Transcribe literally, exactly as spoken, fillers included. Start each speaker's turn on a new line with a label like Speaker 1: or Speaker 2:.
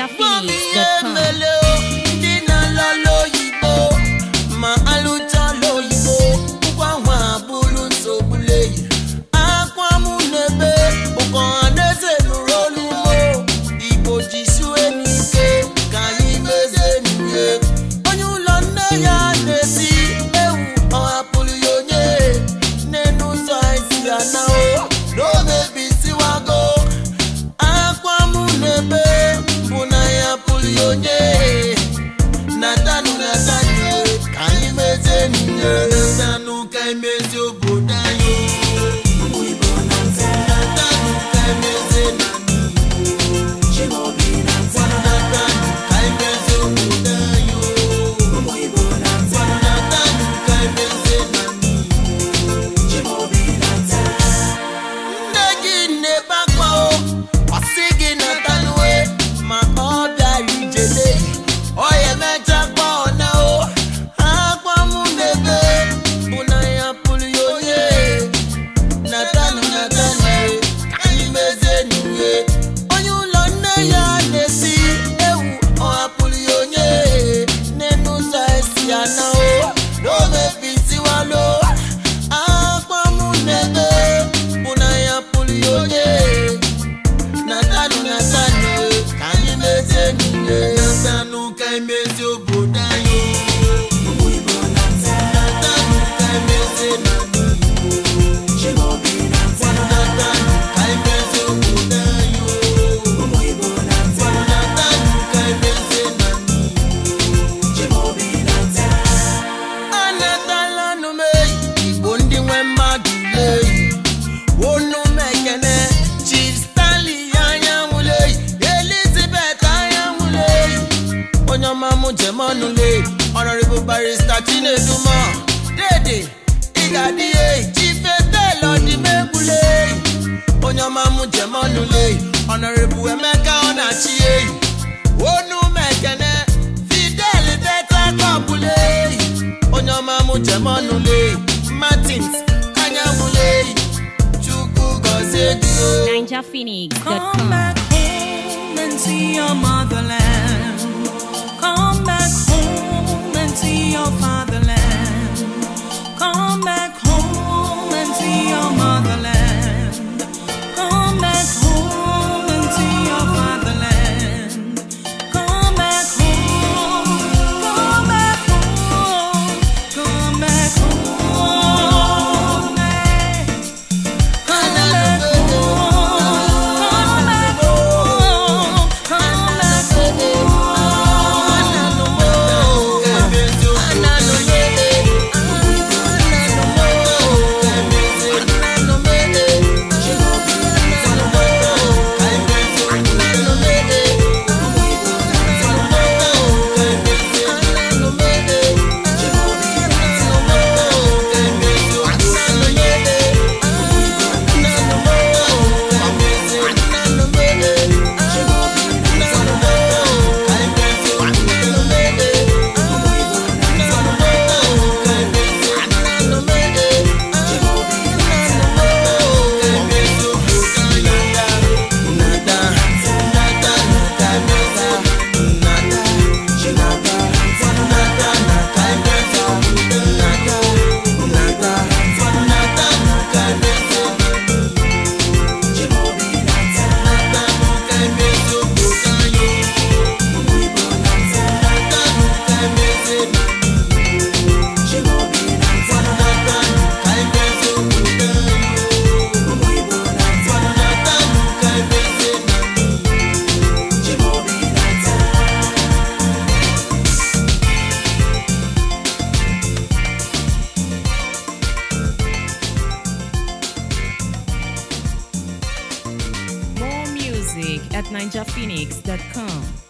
Speaker 1: ninja phoenix dot com.
Speaker 2: Honorable Barrister Chineduma, Dede, Igadi, Chief Telo di Mekule, Onyamamu Jemanule, Honorable Emeka Onachie, Onu Mekene, Fidel Beta Kabule, Onyamamu Jemanule, Martins, Kanyamule, Chuku Gozedio,
Speaker 1: ninja phoenix dot com.
Speaker 3: Come back home and see your motherland. Come back home and see your fatherland. Come back home and see your motherland. Come back home and see your fatherland. Come back home. Come back home. Come back home. Come back home. Come back home. Come back home.
Speaker 1: More music at ninja phoenix dot com.